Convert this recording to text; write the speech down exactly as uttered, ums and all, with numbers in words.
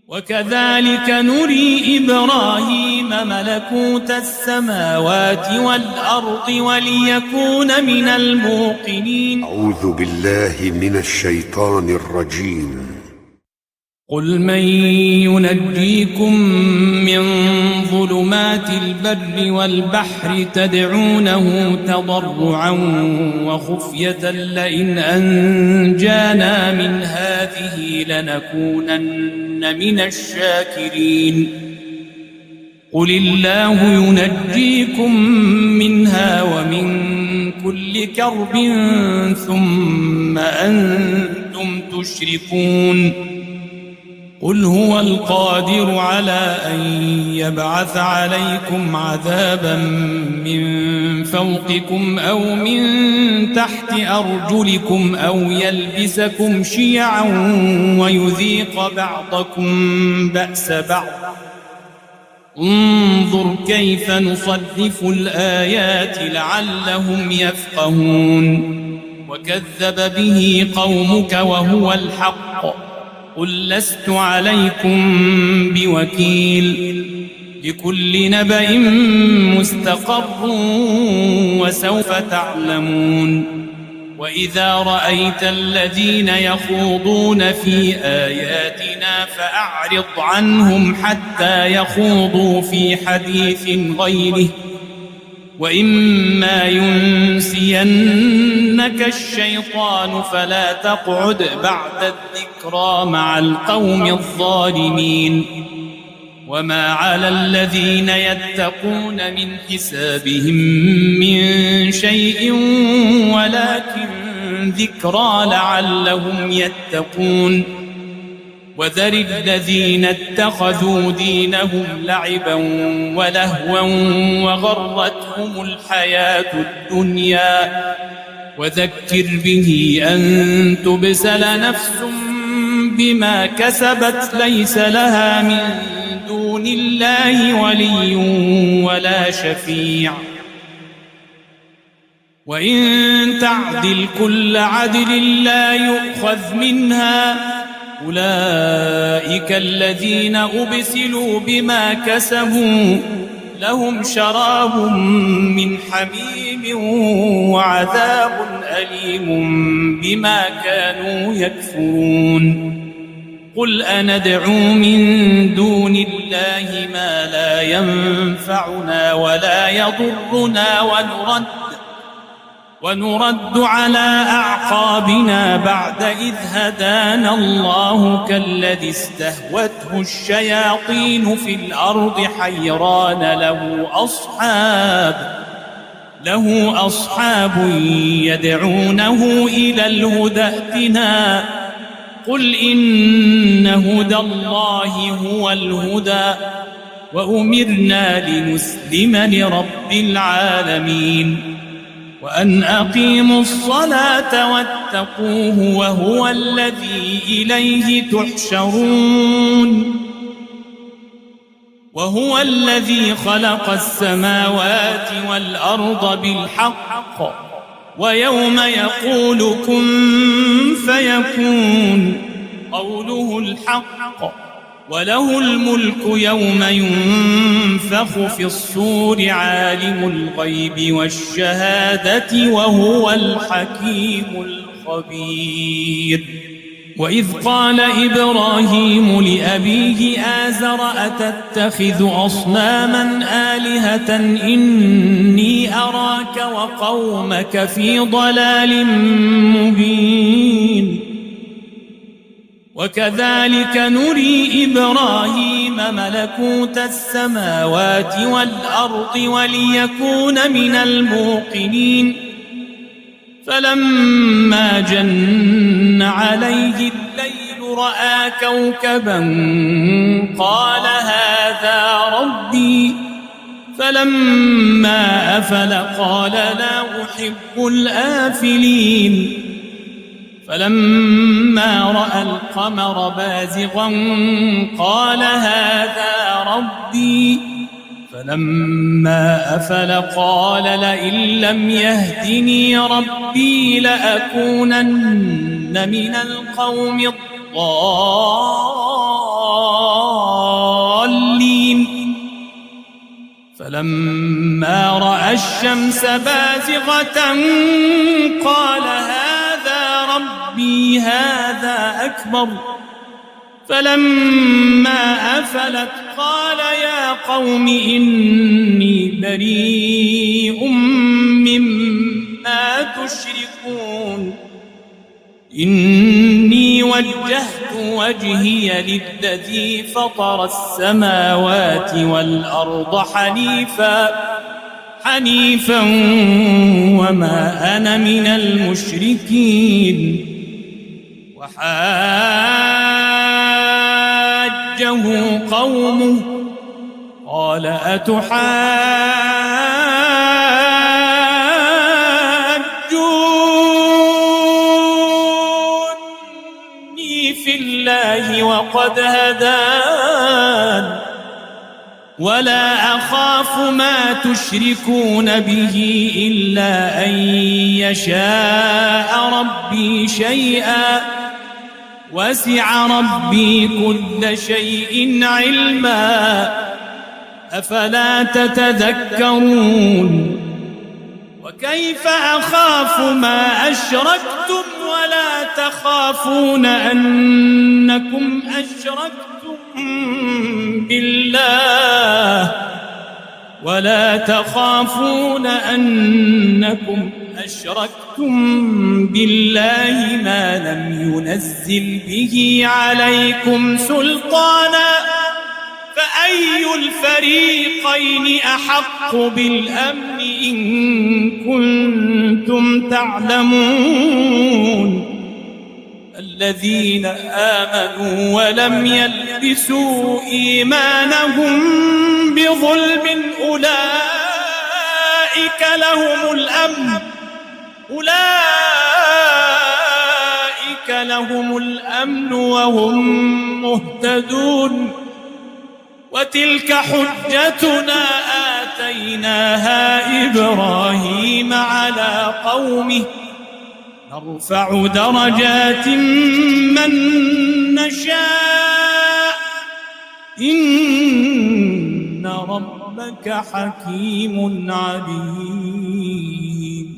وكذلك نري إبراهيم ملكوت السماوات والأرض وليكون من الموقنين. أعوذ بالله من الشيطان الرجيم. قل من ينجيكم من ظلمات البر والبحر تدعونه تضرعا وخفية لئن أنجانا من هذه لنكونن من الشاكرين. قل الله ينجيكم منها ومن كل كرب ثم أنتم تشركون. قل هو القادر على أن يبعث عليكم عذابا من فوقكم أو من تحت أرجلكم أو يلبسكم شيعا ويذيق بعضكم بأس بعض. انظر كيف نصرف الآيات لعلهم يفقهون. وكذب به قومك وهو الحق. قل لست عليكم بوكيل. لكل نبأ مستقر وسوف تعلمون. وإذا رأيت الذين يخوضون في آياتنا فأعرض عنهم حتى يخوضوا في حديث غيره. وإما ينسينك الشيطان فلا تقعد بعد الذكرى مع القوم الظالمين. وما على الذين يتقون من حسابهم من شيء ولكن ذكرى لعلهم يتقون. وذر الذين اتخذوا دينهم لعبا ولهوا وغرتهم الحياة الدنيا. وذكر به أن تبسل نفس بما كسبت ليس لها من دون الله ولي ولا شفيع. وإن تعدل كل عدل لا يؤخذ منها. أولئك الذين أبسلوا بما كسبوا لهم شراب من حميم وعذاب أليم بما كانوا يكفرون. قل أندعو من دون الله ما لا ينفعنا ولا يضرنا ونرد ونرد على أعقابنا بعد إذ هدانا الله كالذي استهوته الشياطين في الأرض حيران له أصحاب له أصحاب يدعونه إلى الهدى ائتنا. قل إن هدى الله هو الهدى وأمرنا لنسلم لرب العالمين. وأن أقيموا الصلاة واتقوه وهو الذي إليه تحشرون. وهو الذي خلق السماوات والأرض بالحق ويوم يقول كن فيكون قوله الحق. وله الملك يوم ينفخ في الصور عالم الغيب والشهادة وهو الحكيم الخبير. وإذ قال إبراهيم لأبيه آزر أتتخذ أصناما آلهة إني أراك وقومك في ضلال مبين. وكذلك نري إبراهيم ملكوت السماوات والأرض وليكون من الموقنين. فلما جن عليه الليل رأى كوكبا قال هذا ربي. فلما أفل قال لا أحب الآفلين. فلما رأى القمر بازغا قال هذا ربي. فلما أفل قال لئن لم يهدني ربي لأكونن من القوم الضالين. فلما رأى الشمس بازغة قال هذا ربي هذا أكبر فلما أفلت قال يا قوم إني بريء مما تشركون إني وجهت وجهي للذي فطر السماوات والأرض حنيفا حنيفا وما أنا من المشركين وحاجه قومه قال أتحاجوني في الله وقد هدان ولا أخاف ما تشركون به إلا أن يشاء ربي شيئا وسع ربي كل شيء علما أفلا تتذكرون وكيف أخاف ما أشركتم ولا تخافون أنكم أشركتم بالله ولا تخافون أنكم أشركتم بالله ما لم ينزل به عليكم سلطانا فأي الفريقين أحق بالأمن إن كنتم تعلمون الذين آمنوا ولم يلبسوا إيمانهم بظلم أولئك لهم الأمن أولئك لهم الأمن وهم مهتدون وتلك حجتنا آتيناها إبراهيم على قومه نرفع درجات من نشاء إن ربك حكيم عليم.